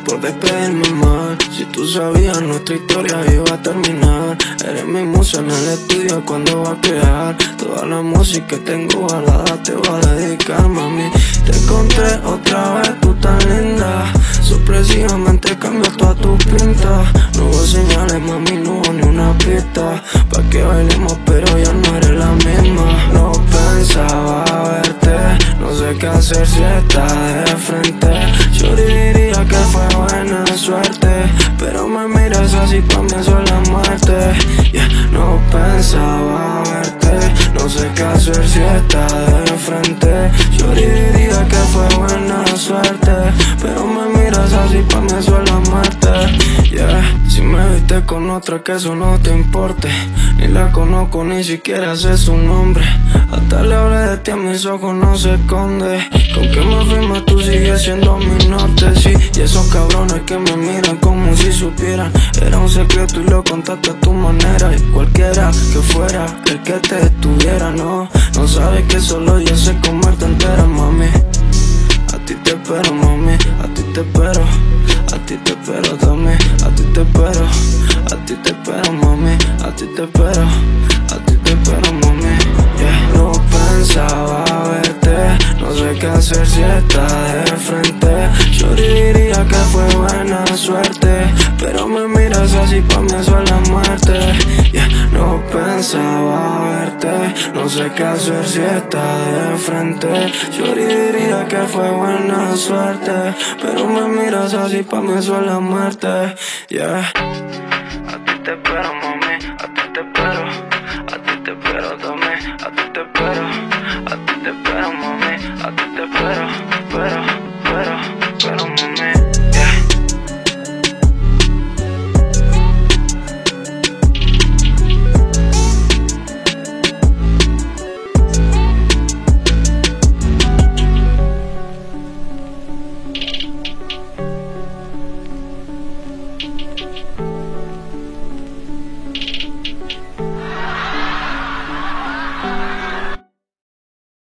por despedirme mal. Si tú sabías nuestra historia iba a terminar. Eres mi musa en el estudio cuando va a crear. Toda la música que tengo guardada te voy a dedicar, mami. Te encontré otra vez, tú tan linda. Sorpresivamente cambió toda tu pinta. No hubo señales, mami, no hubo ni una pista. Pa' que bailemos pero ya no eres la misma. No pensaba verte, no sé qué hacer si estás de frente. Yo diría que fue buena suerte, pero me miras así, pa' mí eso es la muerte. Yeah, no pensaba verte, no sé qué hacer si estás de frente. Yo diría que fue buena suerte, pero me miras así, pa' mí eso es la muerte. Yeah, si me viste con otra que eso no te importe. Ni la conozco, ni siquiera sé su nombre. Hasta le hablé de ti a mis ojos, no se esconde. Con que me firmas tú sigues siendo mi norte, sí. Y esos cabrones que me miran como si supieran. Era un secreto y lo contaste a tu manera. Y cualquiera que fuera el que te estuviera, no sabes que solo yo sé comerte entera, mami. A ti te espero, mami, a ti te espero. A ti te espero, dame, a ti te espero. A ti te espero, mami, a ti te espero. A ti te espero, mami. Yeah, no pensaba verte, no sé qué hacer si estás de frente. Yo diría que fue buena suerte, pero me miras así, pa' mí eso es la muerte. Yeah, no pensaba verte, no sé qué hacer si estás de frente. Yo diría que fue buena suerte, pero me miras así, pa' mí eso es la muerte. Yeah, a ti te espero,